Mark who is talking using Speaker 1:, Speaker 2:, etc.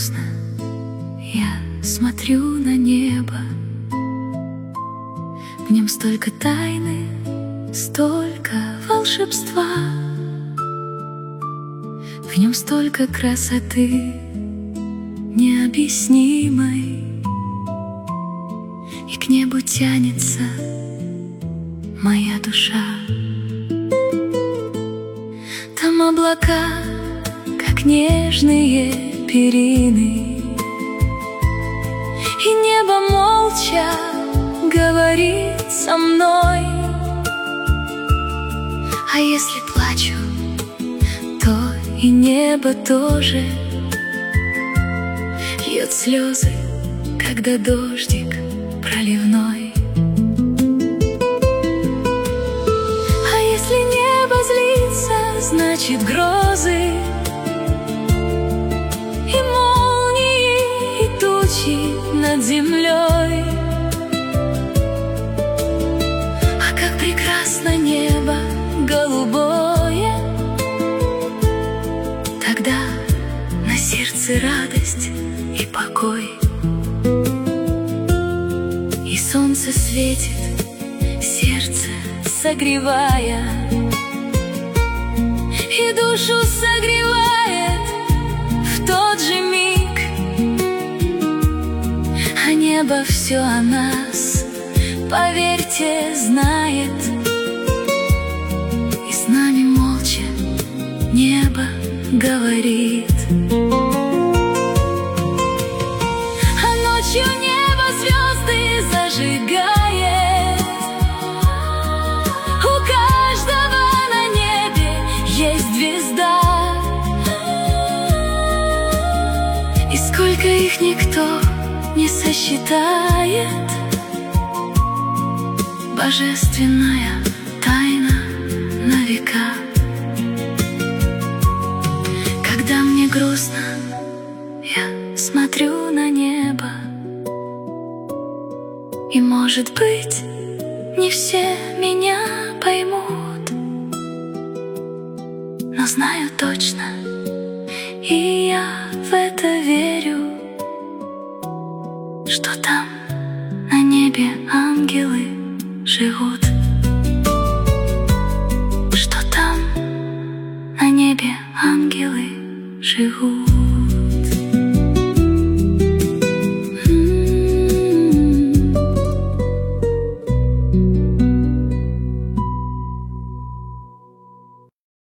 Speaker 1: грустно, я смотрю на небо. В нем столько тайны, столько волшебства, в нем столько красоты необъяснимой, и к небу тянется моя душа. Там облака, как нежные перины, и небо молча говорит со мной. А если плачу, то и небо тоже льет слезы, когда дождик проливной. А если небо злится, значит грозы и молнии, и тучи над землей. А как прекрасно небо голубое, тогда на сердце радость и покой. И солнце светит, сердце согревая, и душу согревает в тот же миг. А небо все о нас, поверьте, знает, и с нами молча небо говорит. А ночью небо звезды зажигает, у каждого на небе есть звезда, и сколько их никто не сосчитает. Божественная тайна на века. Когда мне грустно, я смотрю на небо, и, может быть, не все меня поймут, но знаю точно, и я в это верю, что там на небе ангелы живут, что там на небе ангелы живут.